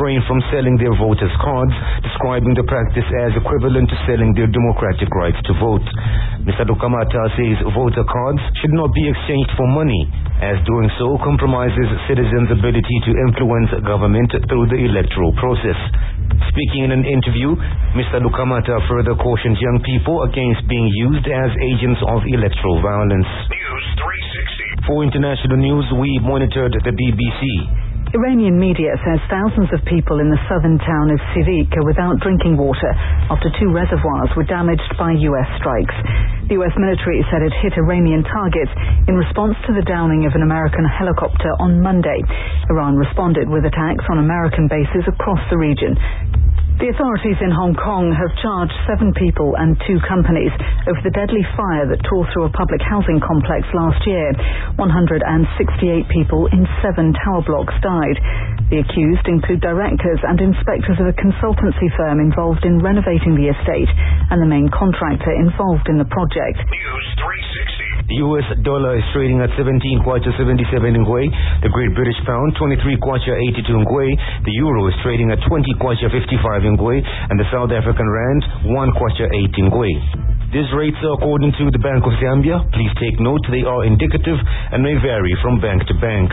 refrain from selling their voters' cards, describing the practice as equivalent to selling their democratic rights to vote. Mr. Dukamata says voter cards should not be exchanged for money, as doing so compromises citizens' ability to influence government through the electoral process. Speaking in an interview, Mr. Dukamata further cautioned young people against being used as agents of electoral violence. News 360. For international news, we monitored the BBC. Iranian media says thousands of people in the southern town of Sirik are without drinking water after 2 reservoirs were damaged by U.S. strikes. The U.S. military said it hit Iranian targets in response to the downing of an American helicopter on Monday. Iran responded with attacks on American bases across the region. The authorities in Hong Kong have charged 7 people and 2 companies over the deadly fire that tore through a public housing complex last year. 168 people in 7 tower blocks died. The accused include directors and inspectors of a consultancy firm involved in renovating the estate and the main contractor involved in the project. News 360. The US dollar is trading at 17 kwacha 77 ngwe. The Great British Pound 23 kwacha 82 ngwe. The euro is trading at 20 kwacha 55 ngwe, and the South African rand 1 kwacha 8 ngwe. These rates are according to the Bank of Zambia. Please take note they are indicative and may vary from bank to bank.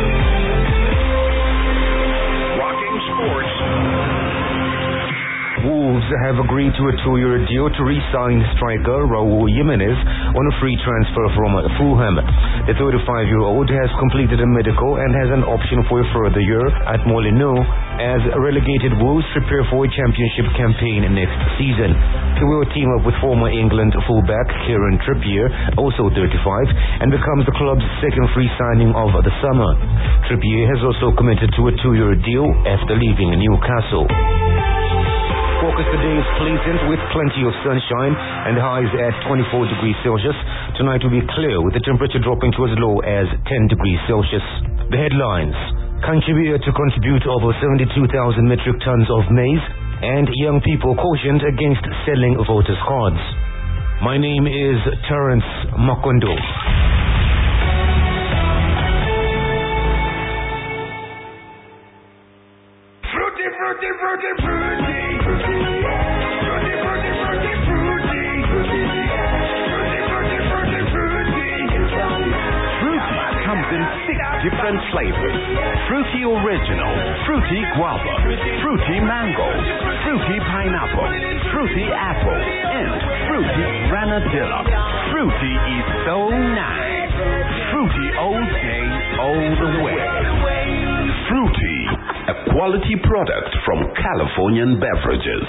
Rocking sports. Wolves have agreed to a 2-year deal to re-sign striker Raul Jimenez on a free transfer from Fulham. The 35-year-old has completed a medical and has an option for a further year at Molineux as relegated Wolves prepare for a championship campaign next season. He will team up with former England fullback Kieran Trippier, also 35, and becomes the club's second free signing of the summer. Trippier has also committed to a 2-year deal after leaving Newcastle. Focus today is pleasant with plenty of sunshine and highs at 24 degrees Celsius. Tonight will be clear with the temperature dropping to as low as 10 degrees Celsius. The headlines: Kanchibia to contribute over 72,000 metric tons of maize, and young people cautioned against selling voters' cards. My name is Terence Makondo. Fruity, fruity, fruity, fruity. In 6 different flavors: Fruity Original, Fruity Guava, Fruity Mango, Fruity Pineapple, Fruity Apple, and Fruity Granadilla. Fruity is so nice. Fruity all day, all the way. Fruity, a quality product from Californian Beverages.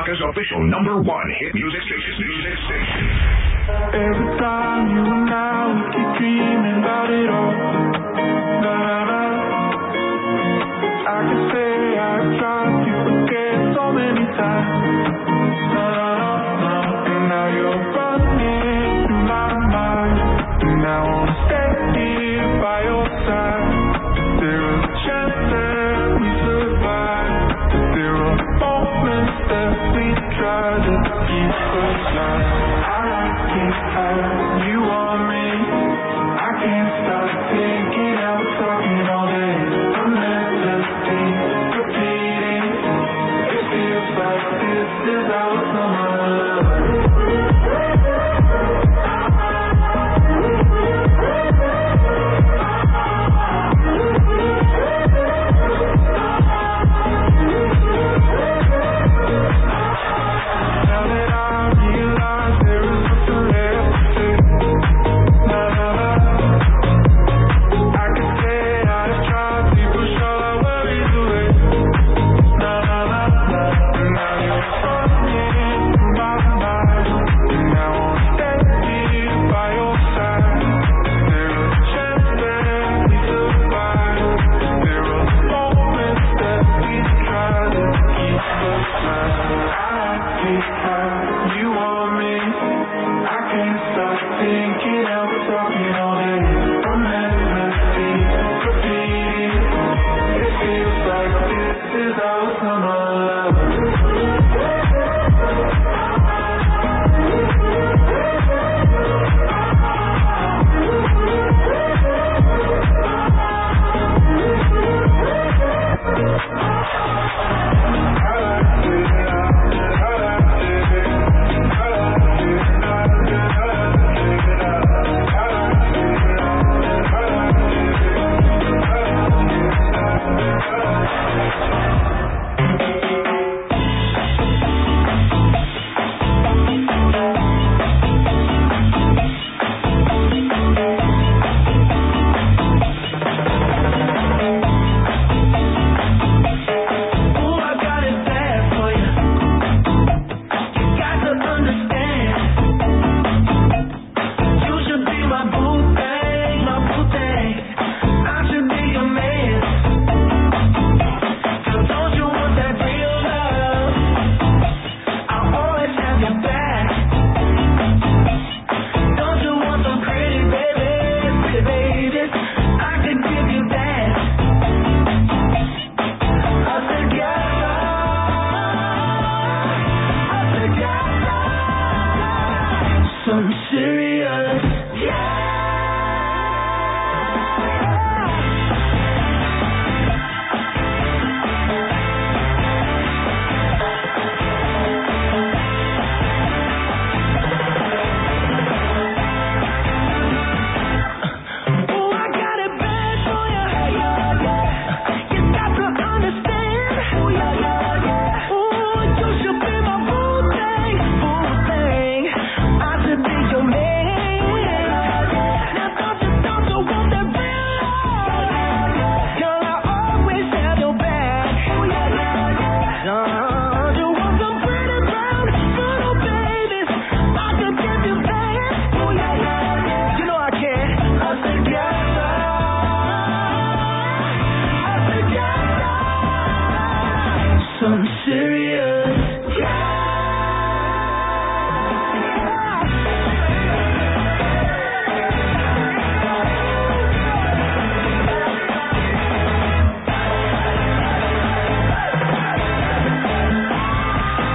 America's official #1 hit music station. Every time you and I we keep dreaming about it all. Na, na, na. I can say I tried to forget so many times. Na, na, na. And now you're running through my mind. And I wanna stay here by your side. There is a chance that we survive. There are moments that we try to keep aside. You want me, I can't stop thinking out, talking all day. I'm meant to be repeating. It feels like this is how it's